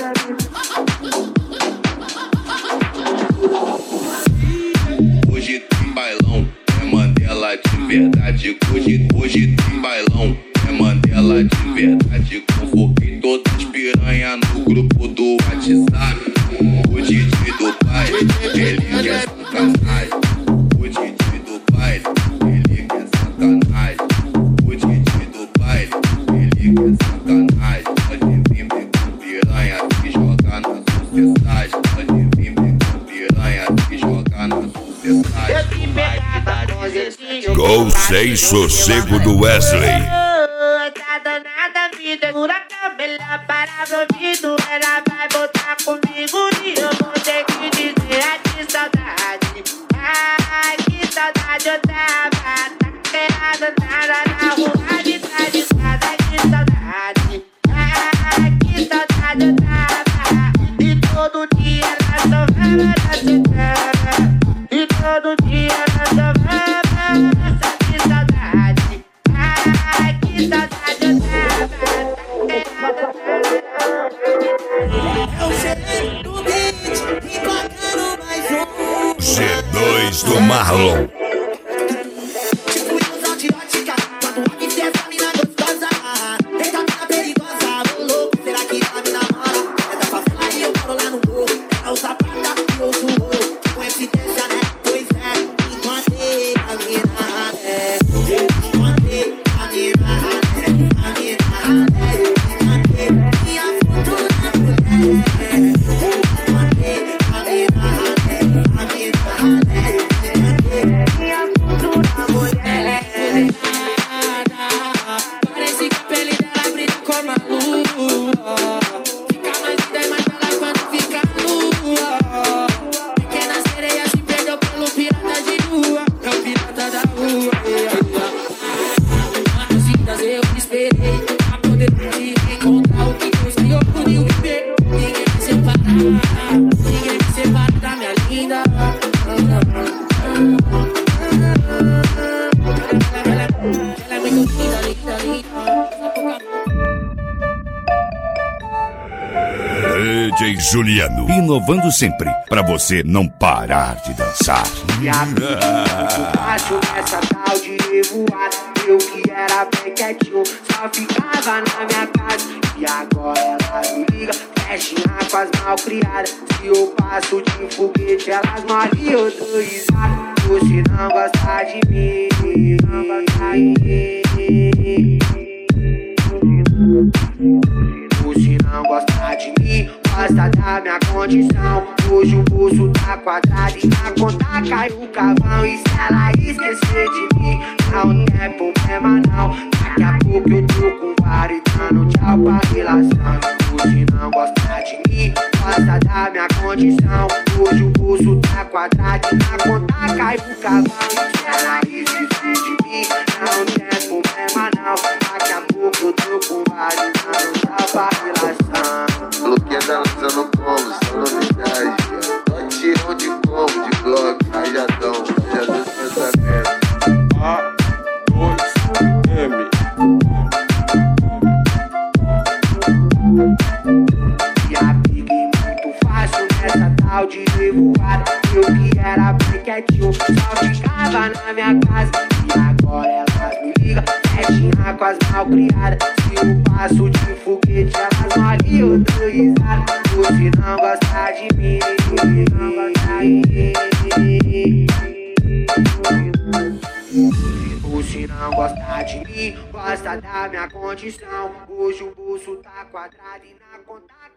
Hoje tem bailão, é Mandela de verdade. Hoje tem bailão, é Mandela de verdade. Convoquei todas as piranha no grupo do WhatsApp. O DJ do baile, ele quer sacanagem. O DJ do baile, ele quer sacanagem. O DJ do baile, ele quer sacanagem. Pode vir com piranha e jogar na sociedade. Pode vir com piranha e jogar na sociedade. Gol sem sossego do Wesley. Tá danada, vida dura, cabela para o ouvido. Ela vai botar comigo e eu vou ter que dizer: ai, que saudade. Ai, que saudade eu tava. Tá querendo nada na rua de trás de casa. Que saudade. Ai, que saudade eu tava. E todo dia ela só vai na cidade. E todo dia ela só vai. Que saudade. Ai, que saudade eu tava. É o cheiro do beat, emplacando mais um. G2 do Marlon. Tipo ilusão de ótica, quando a vida é essa mina gostosa. Eita mina perigosa, ô louco, será que ela me namora? É da favela e eu moro lá no morro. Ela usa prata e eu uso ouro. Com esse deixa, né? Pois é, encontrei a mina, é. Encontrei a mina, é. A mina, é. Encontrei minha futura mulher. Encontrei a mina, é. A mina, é. Encontrei minha futura mulher. Parece que a pele dela brilha como a lua. Fica mais linda e mais bela quando fica nua. Pequena sereia se perdeu pelo pirata de rua. É o pirata da rua. Quantas vidas eu esperei pra poder te encontrar. O que eu sei eu pude viver. Ninguém me separa. Ninguém me separa da minha linda. Ela é muito linda, linda, linda. DJ Juliano, inovando sempre, pra você não parar de dançar. E a vida fácil nessa tal de revoada. Eu que era bem quietinho, só ficava na minha casa. E agora ela me liga, festinha com as malcriadas. Se eu passo de foguete, elas morrem, eu dou risada. Você não gosta de mim, não gosta de mim. Você não gosta de mim, gosta da minha condição. Hoje o bolso tá quadrado e na conta caiu o cavão. E se ela esquecer de mim, não tem problema não. Daqui a pouco eu tô com vários dando tchau pra relação. Você não gosta de mim, gosta da minha condição. Hoje o bolso tá quadrado e na conta caiu o cavão. E se ela esquecer de mim, não tem problema não. Daqui a pouco eu tô com vários dando tchau pra relação. Bloqueia da lançando como, só novidade. Só tiram de como, de bloco, rajadão pensamento. A2M. E a briga é muito fácil nessa tal de revoada. Eu que era bem quietinho, só ficava na minha casa. E agora elas me ligam, festinha com as malcriadas. Se eu passo de foguete, elas morrem, eu dou risada. Você não gosta de mim, não gosta de mim. Você não gosta de mim, gosta da minha condição. Hoje o bolso tá quadrado e na conta